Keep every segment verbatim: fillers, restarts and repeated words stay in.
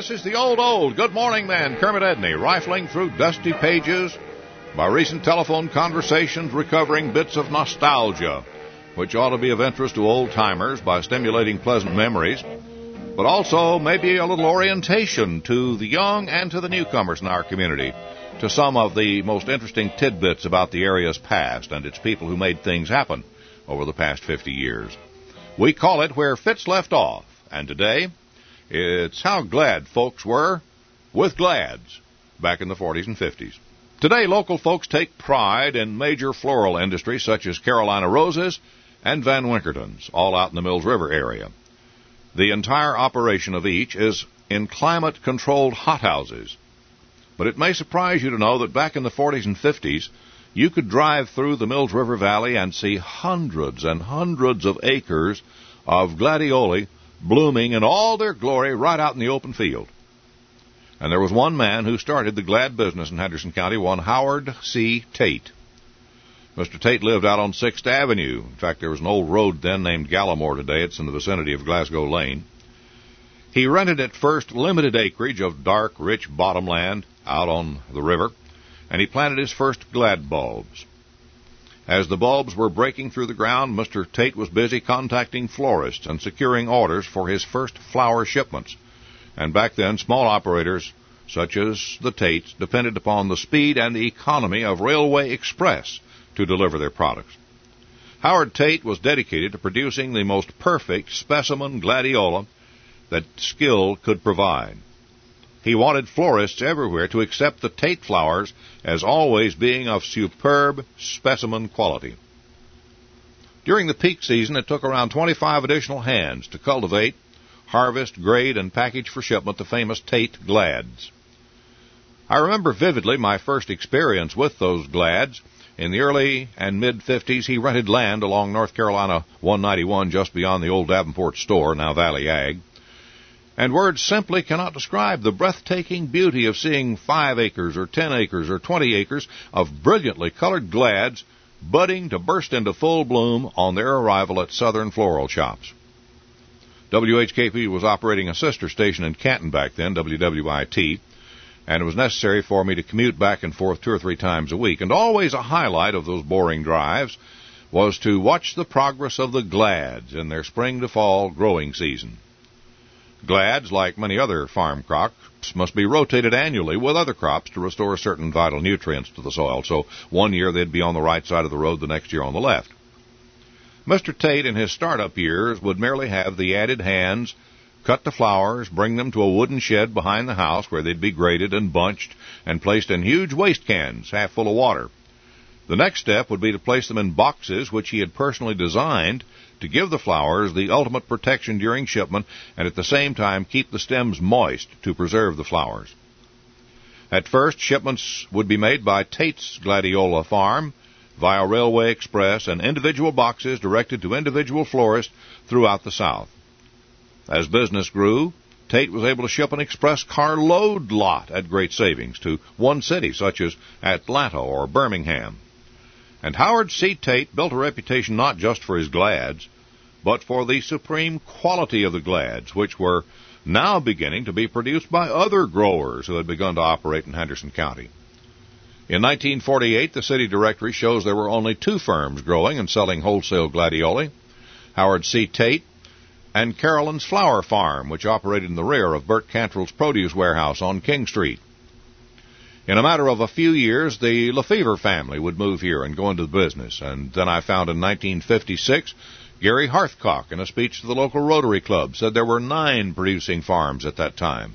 This is the old, old Good Morning Man, Kermit Edney, rifling through dusty pages by recent telephone conversations, recovering bits of nostalgia, which ought to be of interest to old-timers by stimulating pleasant memories, but also maybe a little orientation to the young and to the newcomers in our community, to some of the most interesting tidbits about the area's past and its people who made things happen over the past fifty years. We call it Where Fitz Left Off, and today it's how glad folks were with Glads back in the forties and fifties. Today, local folks take pride in major floral industries such as Carolina Roses and Van Winkertons, all out in the Mills River area. The entire operation of each is in climate-controlled hothouses. But it may surprise you to know that back in the forties and fifties, you could drive through the Mills River Valley and see hundreds and hundreds of acres of gladioli blooming in all their glory right out in the open field. And there was one man who started the glad business in Henderson County, one Howard C. Tate. Mister Tate lived out on sixth Avenue. In fact, there was an old road then named Gallimore today. It's in the vicinity of Glasgow Lane. He rented at first limited acreage of dark, rich bottomland out on the river, and he planted his first glad bulbs. As the bulbs were breaking through the ground, Mister Tate was busy contacting florists and securing orders for his first flower shipments. And back then, small operators, such as the Tates, depended upon the speed and the economy of Railway Express to deliver their products. Howard Tate was dedicated to producing the most perfect specimen gladiola that skill could provide. He wanted florists everywhere to accept the Tate flowers as always being of superb specimen quality. During the peak season, it took around twenty-five additional hands to cultivate, harvest, grade, and package for shipment the famous Tate Glads. I remember vividly my first experience with those Glads. In the early and mid-fifties, he rented land along North Carolina one ninety-one just beyond the old Davenport store, now Valley Ag. And words simply cannot describe the breathtaking beauty of seeing five acres or ten acres or twenty acres of brilliantly colored glads budding to burst into full bloom on their arrival at Southern Floral Shops. W H K P was operating a sister station in Canton back then, W W I T, and it was necessary for me to commute back and forth two or three times a week. And always a highlight of those boring drives was to watch the progress of the glads in their spring to fall growing season. Glads, like many other farm crops, must be rotated annually with other crops to restore certain vital nutrients to the soil. So one year they'd be on the right side of the road, the next year on the left. Mister Tate in his startup years would merely have the added hands cut the flowers, bring them to a wooden shed behind the house where they'd be graded and bunched and placed in huge waste cans half full of water. The next step would be to place them in boxes which he had personally designed to give the flowers the ultimate protection during shipment and at the same time keep the stems moist to preserve the flowers. At first, shipments would be made by Tate's Gladiola Farm via Railway Express and individual boxes directed to individual florists throughout the South. As business grew, Tate was able to ship an express carload lot at great savings to one city, such as Atlanta or Birmingham. And Howard C. Tate built a reputation not just for his glads, but for the supreme quality of the glads, which were now beginning to be produced by other growers who had begun to operate in Henderson County. In nineteen forty-eight, the city directory shows there were only two firms growing and selling wholesale gladioli, Howard C. Tate and Carolyn's Flower Farm, which operated in the rear of Bert Cantrell's produce warehouse on King Street. In a matter of a few years, the Lefevre family would move here and go into the business, and then I found in nineteen fifty-six, Gary Hearthcock, in a speech to the local Rotary Club, said there were nine producing farms at that time.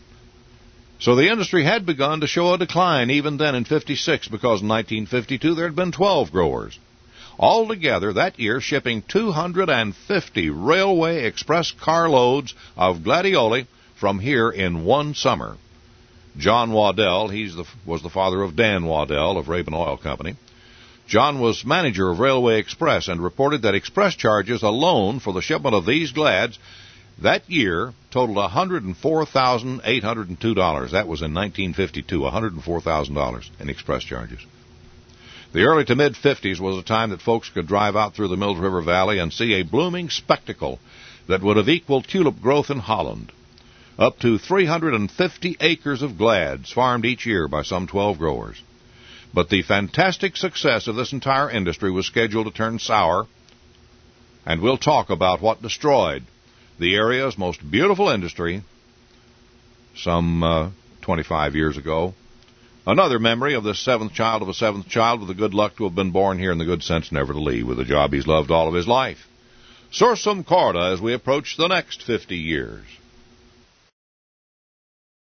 So the industry had begun to show a decline even then in fifty-six, because in nineteen fifty-two there had been twelve growers. Altogether, that year, shipping two hundred fifty Railway Express carloads of gladioli from here in one summer. John Waddell, he was the father of Dan Waddell of Rabin Oil Company. John was manager of Railway Express and reported that express charges alone for the shipment of these glads that year totaled one hundred four thousand eight hundred two dollars. That was in nineteen fifty-two, one hundred four thousand dollars in express charges. The early to mid-fifties was a time that folks could drive out through the Mills River Valley and see a blooming spectacle that would have equaled tulip growth in Holland. up to three hundred fifty acres of glads farmed each year by some twelve growers. But the fantastic success of this entire industry was scheduled to turn sour, and we'll talk about what destroyed the area's most beautiful industry some uh, twenty-five years ago. Another memory of this seventh child of a seventh child with the good luck to have been born here and the good sense never to leave, with a job he's loved all of his life. Sursum corda as we approach the next fifty years.